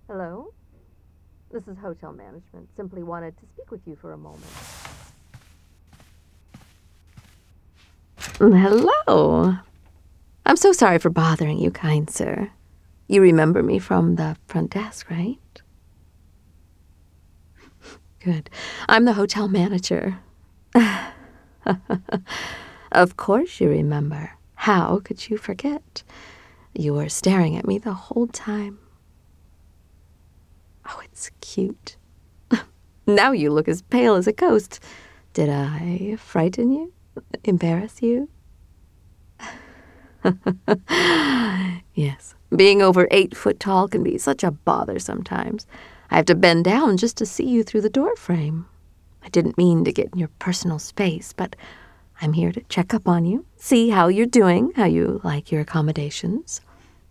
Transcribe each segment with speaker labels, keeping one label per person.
Speaker 1: Hello? This is hotel management. Simply wanted to speak with you for a moment. Hello. I'm so sorry for bothering you, kind sir. You remember me from the front desk, right? Good. I'm the hotel manager. Of course you remember. How could you forget? You were staring at me the whole time. Oh, it's cute. Now you look as pale as a ghost. Did I frighten you? Embarrass you? Yes. Being over 8 foot tall can be such a bother sometimes. I have to bend down just to see you through the door frame. I didn't mean to get in your personal space, but I'm here to check up on you, see how you're doing, how you like your accommodations.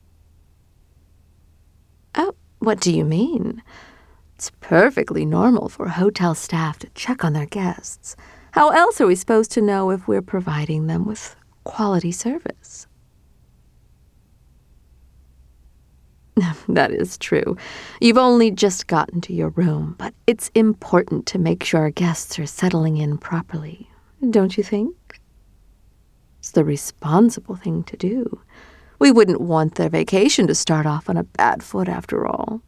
Speaker 1: Oh, what do you mean? It's perfectly normal for hotel staff to check on their guests. How else are we supposed to know if we're providing them with quality service? That is true. You've only just gotten to your room, but it's important to make sure our guests are settling in properly, don't you think? It's the responsible thing to do. We wouldn't want their vacation to start off on a bad foot after all.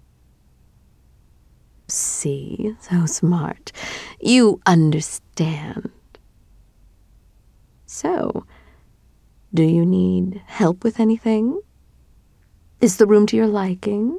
Speaker 1: See, so smart. You understand. So, do you need help with anything? Is the room to your liking?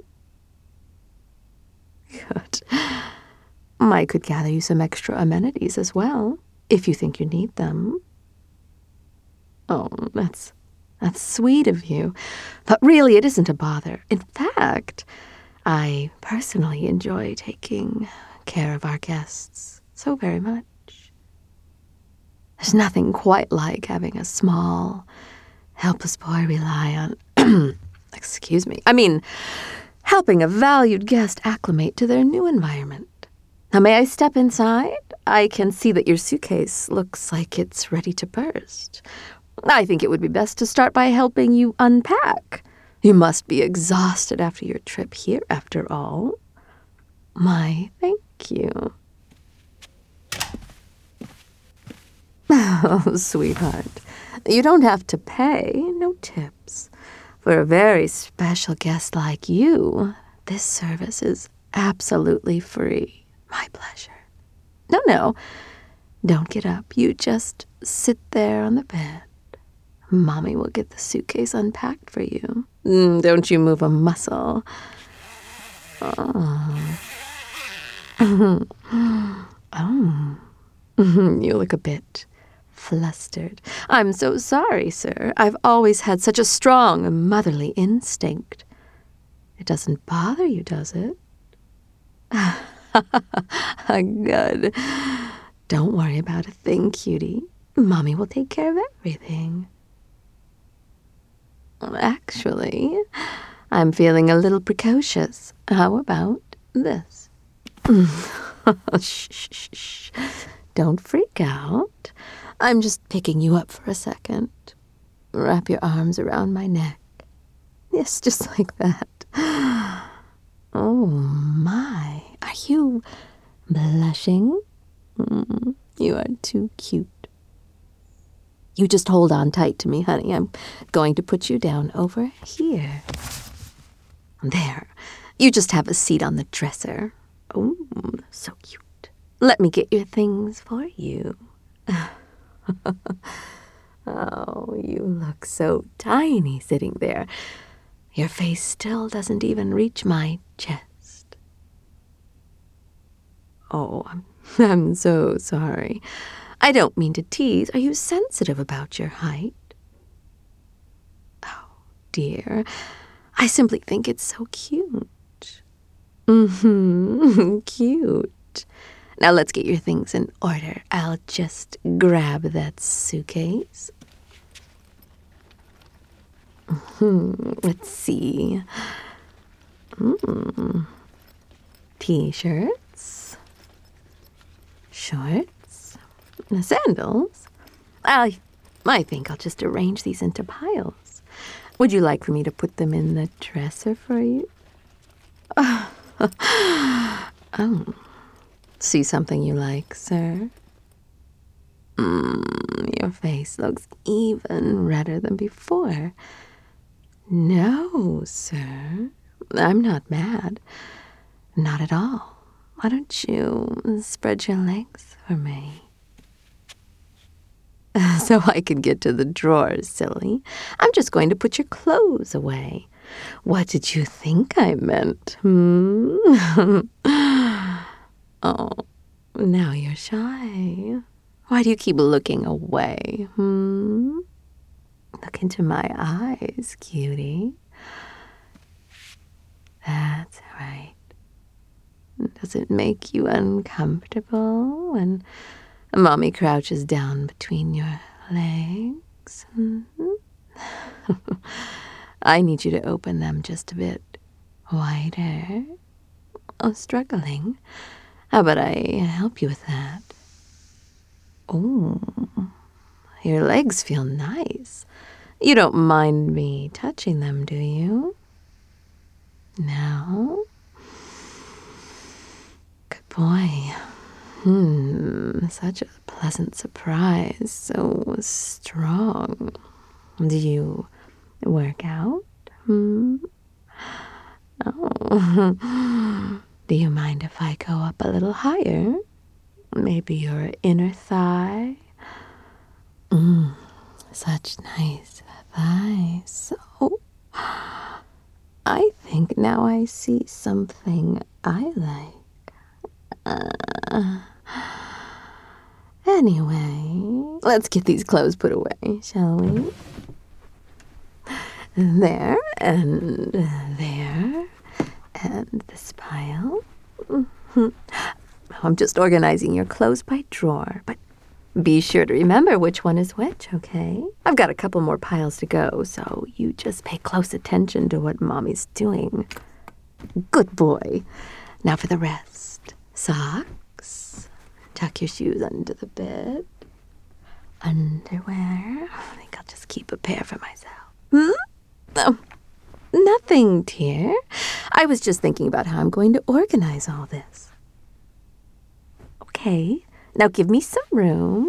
Speaker 1: Good. I could gather you some extra amenities as well, if you think you need them. Oh, that's sweet of you. But really, it isn't a bother. In fact, I personally enjoy taking care of our guests so very much. There's nothing quite like having a small, helpless boy rely on, helping a valued guest acclimate to their new environment. Now, may I step inside? I can see that your suitcase looks like it's ready to burst. I think it would be best to start by helping you unpack. You must be exhausted after your trip here, after all. My thank you. Oh, sweetheart, you don't have to pay. No tips. For a very special guest like you, this service is absolutely free. My pleasure. No. Don't get up. You just sit there on the bed. Mommy will get the suitcase unpacked for you. Don't you move a muscle. Oh. Oh. You look a bit flustered. I'm so sorry, sir. I've always had such a strong motherly instinct. It doesn't bother you, does it? Good. Don't worry about a thing, cutie. Mommy will take care of everything. Actually, I'm feeling a little precocious. How about this? Shh. Don't freak out. I'm just picking you up for a second. Wrap your arms around my neck. Yes, just like that. Oh, my. Are you blushing? You are too cute. You just hold on tight to me, honey. I'm going to put you down over here. There. You just have a seat on the dresser. Oh, so cute. Let me get your things for you. Oh, you look so tiny sitting there. Your face still doesn't even reach my chest. Oh, I'm so sorry. I don't mean to tease. Are you sensitive about your height? Oh, dear. I simply think it's so cute. Cute. Now let's get your things in order. I'll just grab that suitcase. Let's see. T-shirts. Shorts. Sandals. I think I'll just arrange these into piles. Would you like for me to put them in the dresser for you? Oh, see something you like, sir? Your face looks even redder than before. No, sir, I'm not mad. Not at all. Why don't you spread your legs for me? So I can get to the drawers, silly. I'm just going to put your clothes away. What did you think I meant, Oh, now you're shy. Why do you keep looking away, Look into my eyes, cutie. That's right. Does it make you uncomfortable when Mommy crouches down between your legs? I need you to open them just a bit wider. Oh, struggling. How about I help you with that? Oh, your legs feel nice. You don't mind me touching them, do you? No? Good boy. Such a pleasant surprise. So strong. Do you work out? Oh. Do you mind if I go up a little higher? Maybe your inner thigh? Such nice thighs. Oh, I think now I see something I like. Anyway, let's get these clothes put away, shall we? There, and there, and this pile. I'm just organizing your clothes by drawer, but be sure to remember which one is which, okay? I've got a couple more piles to go, so you just pay close attention to what Mommy's doing. Good boy. Now for the rest. Socks. Tuck your shoes under the bed. Underwear. I think I'll just keep a pair for myself. Oh, nothing, dear. I was just thinking about how I'm going to organize all this. Okay, now give me some room.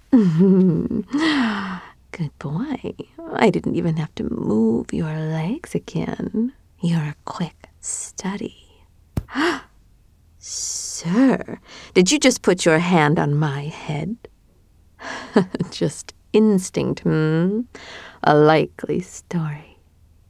Speaker 1: Good boy. I didn't even have to move your legs again. You're a quick study. Sir, did you just put your hand on my head? Just instinct, A likely story.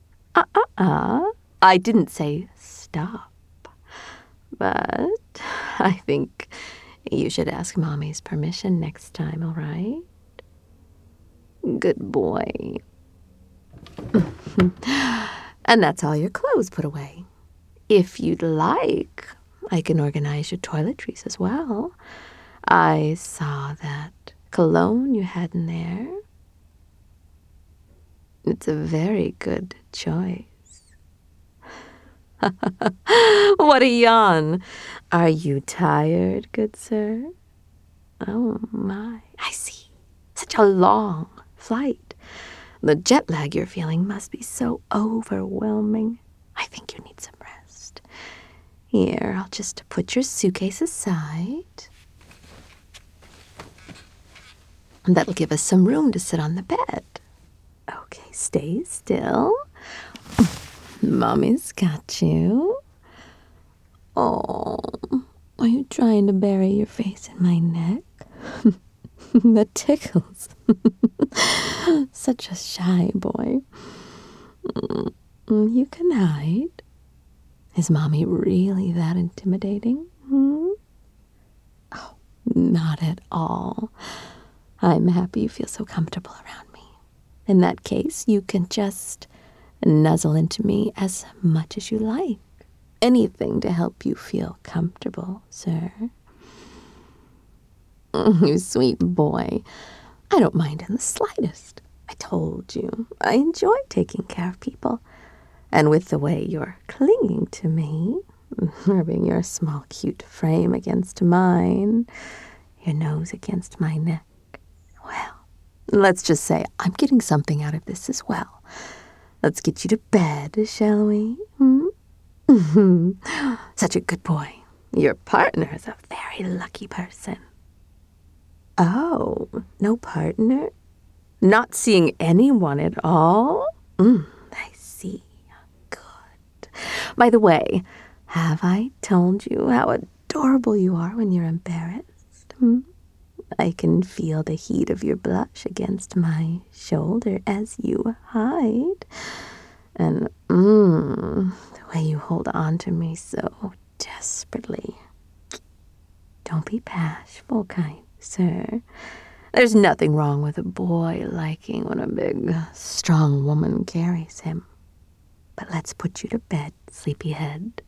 Speaker 1: I didn't say stop. But I think you should ask Mommy's permission next time, all right? Good boy. And that's all your clothes put away. If you'd like, I can organize your toiletries as well. I saw that cologne you had in there. It's a very good choice. What a yawn. Are you tired, good sir? Oh, my. I see. Such a long flight. The jet lag you're feeling must be so overwhelming. I think you need some rest. Here, I'll just put your suitcase aside. And that'll give us some room to sit on the bed. Okay, stay still. Mommy's got you. Oh, are you trying to bury your face in my neck? That tickles. Such a shy boy. You can hide. Is Mommy really that intimidating? Oh, not at all. I'm happy you feel so comfortable around me. In that case, you can just nuzzle into me as much as you like. Anything to help you feel comfortable, sir. You sweet boy. I don't mind in the slightest. I told you, I enjoy taking care of people. And with the way you're clinging to me, rubbing your small, cute frame against mine, your nose against my neck, well, let's just say I'm getting something out of this as well. Let's get you to bed, shall we? Such a good boy. Your partner is a very lucky person. Oh, no partner? Not seeing anyone at all? I see. Good. By the way, have I told you how adorable you are when you're embarrassed? I can feel the heat of your blush against my shoulder as you hide. And, the way you hold on to me so desperately. Don't be bashful, kind sir. There's nothing wrong with a boy liking when a big, strong woman carries him. But let's put you to bed, sleepyhead.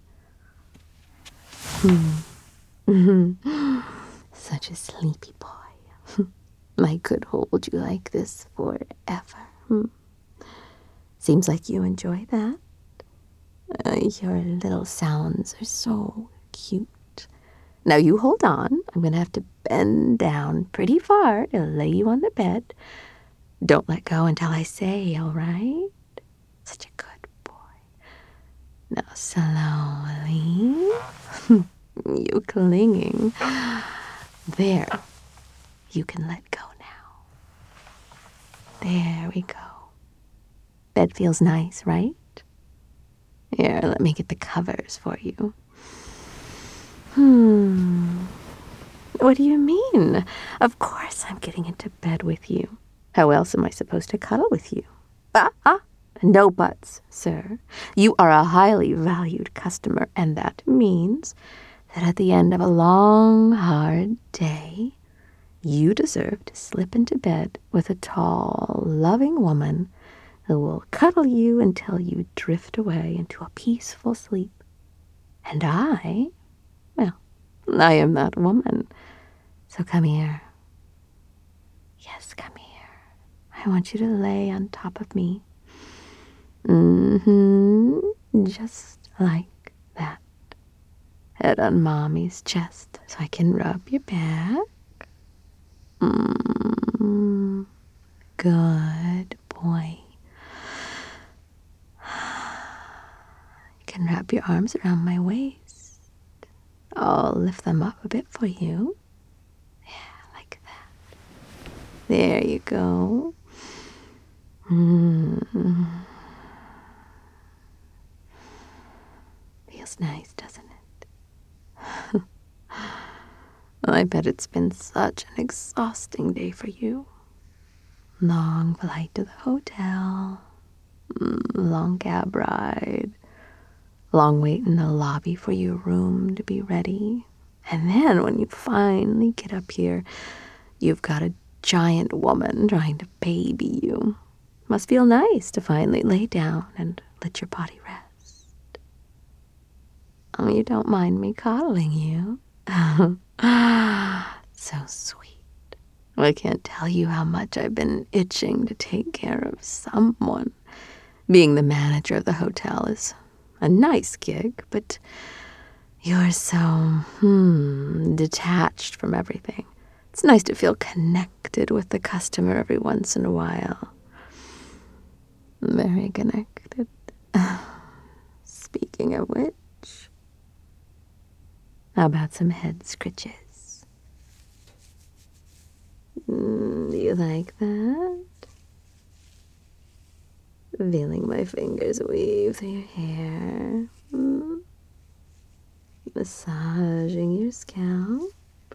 Speaker 1: Such a sleepy boy. I could hold you like this forever. Seems like you enjoy that. Your little sounds are so cute. Now you hold on. I'm going to have to bend down pretty far to lay you on the bed. Don't let go until I say, all right? Such a good boy. Now slowly. You clinging. There. You can let go now. There we go. Bed feels nice, right? Here, let me get the covers for you. What do you mean? Of course I'm getting into bed with you. How else am I supposed to cuddle with you? No buts, sir. You are a highly valued customer, and that means that at the end of a long, hard day, you deserve to slip into bed with a tall, loving woman who will cuddle you until you drift away into a peaceful sleep. And I am that woman. So come here. Yes, come here. I want you to lay on top of me. Just like that. Head on Mommy's chest so I can rub your back. Good boy. You can wrap your arms around my waist. I'll lift them up a bit for you. Yeah, like that. There you go. Feels nice, doesn't it? I bet it's been such an exhausting day for you. Long flight to the hotel. Long cab ride. Long wait in the lobby for your room to be ready. And then when you finally get up here, you've got a giant woman trying to baby you. Must feel nice to finally lay down and let your body rest. Oh, you don't mind me coddling you? So sweet. I can't tell you how much I've been itching to take care of someone. Being the manager of the hotel is a nice gig, but you're so, detached from everything. It's nice to feel connected with the customer every once in a while. Very connected. Speaking of which, how about some head scritches? Do you like that? Feeling my fingers weave through your hair. Massaging your scalp.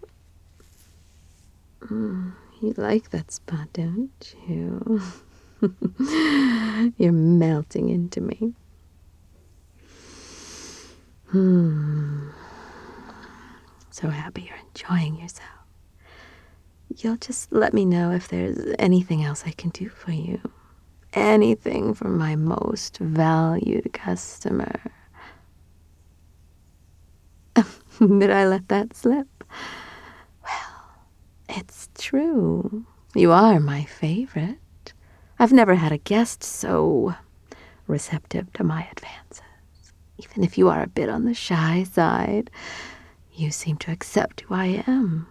Speaker 1: You like that spot, don't you? You're melting into me. So happy you're enjoying yourself. You'll just let me know if there's anything else I can do for you. Anything for my most valued customer. Did I let that slip? Well, it's true. You are my favorite. I've never had a guest so receptive to my advances. Even if you are a bit on the shy side, you seem to accept who I am.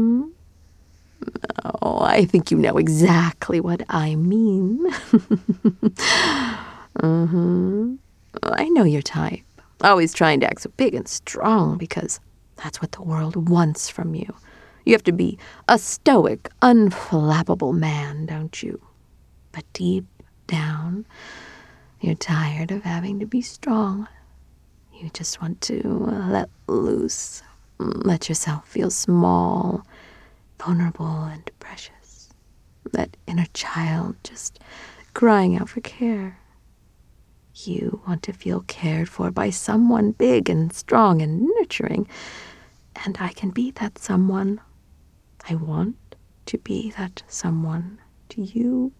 Speaker 1: Oh, I think you know exactly what I mean. I know your type. Always trying to act so big and strong because that's what the world wants from you. You have to be a stoic, unflappable man, don't you? But deep down, you're tired of having to be strong. You just want to let loose, let yourself feel small, vulnerable, and precious. That inner child just crying out for care. You want to feel cared for by someone big and strong and nurturing, and I can be that someone. I want to be that someone to you.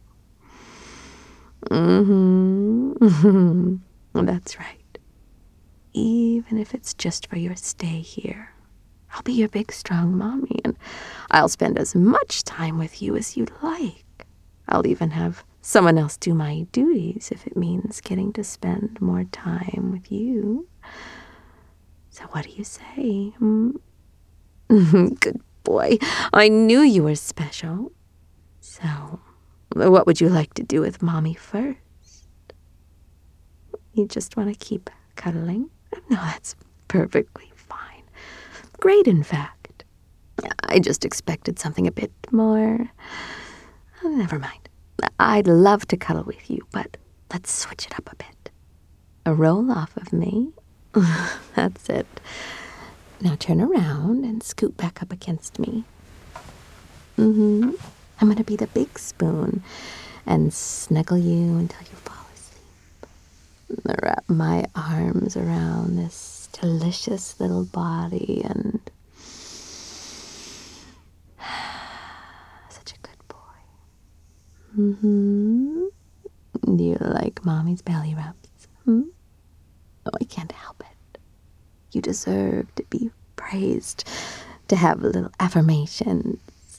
Speaker 1: That's right. Even if it's just for your stay here. I'll be your big, strong mommy, and I'll spend as much time with you as you'd like. I'll even have someone else do my duties if it means getting to spend more time with you. So what do you say? Good boy. I knew you were special. So, what would you like to do with Mommy first? You just want to keep cuddling? No, that's perfectly fine. Great, in fact. I just expected something a bit more. Never mind. I'd love to cuddle with you, but let's switch it up a bit. A roll off of me. That's it. Now turn around and scoot back up against me. I'm going to be the big spoon and snuggle you until you fall asleep. Wrap my arms around this delicious little body and... Such a good boy. Do you like Mommy's belly rubs? Oh, I can't help it. You deserve to be praised, to have little affirmations.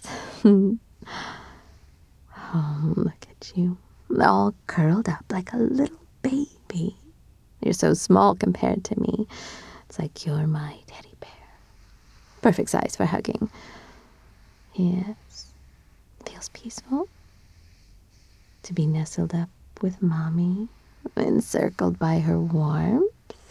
Speaker 1: Oh, look at you, all curled up like a little baby. You're so small compared to me. It's like you're my teddy bear. Perfect size for hugging. Yes. Feels peaceful to be nestled up with Mommy, encircled by her warmth.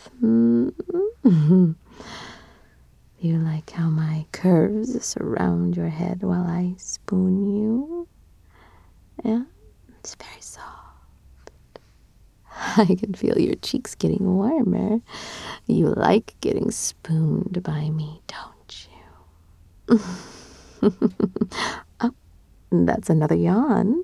Speaker 1: You like how my curves surround your head while I spoon you? Yeah, it's very soft. I can feel your cheeks getting warmer. You like getting spooned by me, don't you? Oh, that's another yawn.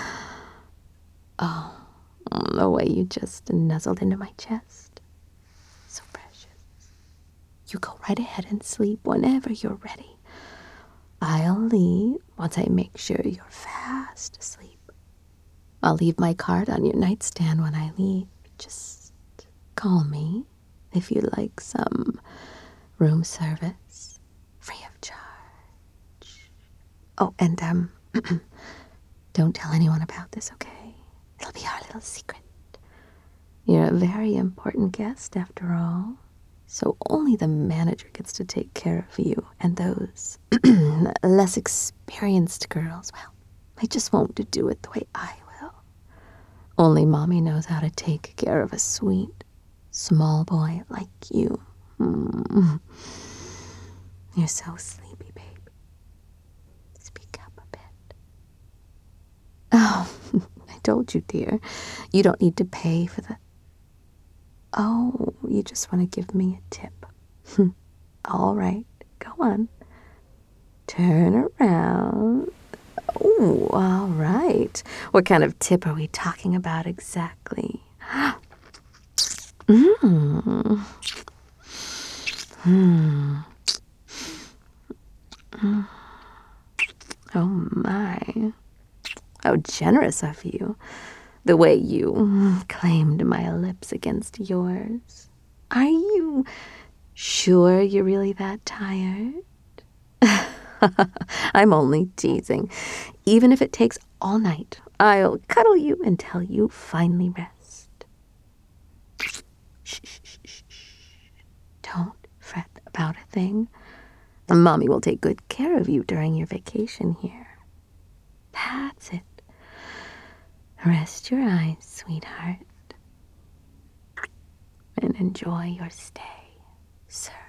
Speaker 1: Oh, the way you just nuzzled into my chest. So precious. You go right ahead and sleep whenever you're ready. I'll leave once I make sure you're fast asleep. I'll leave my card on your nightstand when I leave. Just call me if you'd like some room service, free of charge. Oh, and don't tell anyone about this, okay? It'll be our little secret. You're a very important guest, after all. So only the manager gets to take care of you, and those less experienced girls, well, they just won't do it the way I will. Only Mommy knows how to take care of a sweet, small boy like you. You're so sleepy, babe. Speak up a bit. Oh, I told you, dear, you don't need to pay for the... Oh, you just want to give me a tip. All right, go on. Turn around. Oh, all right. What kind of tip are we talking about exactly? Oh, my. How generous of you. The way you claimed my lips against yours. Are you sure you're really that tired? I'm only teasing. Even if it takes all night, I'll cuddle you until you finally rest. Shh, shh, shh, shh, shh. Don't fret about a thing. Mommy will take good care of you during your vacation here. That's it. Rest your eyes, sweetheart. and enjoy your stay, sir.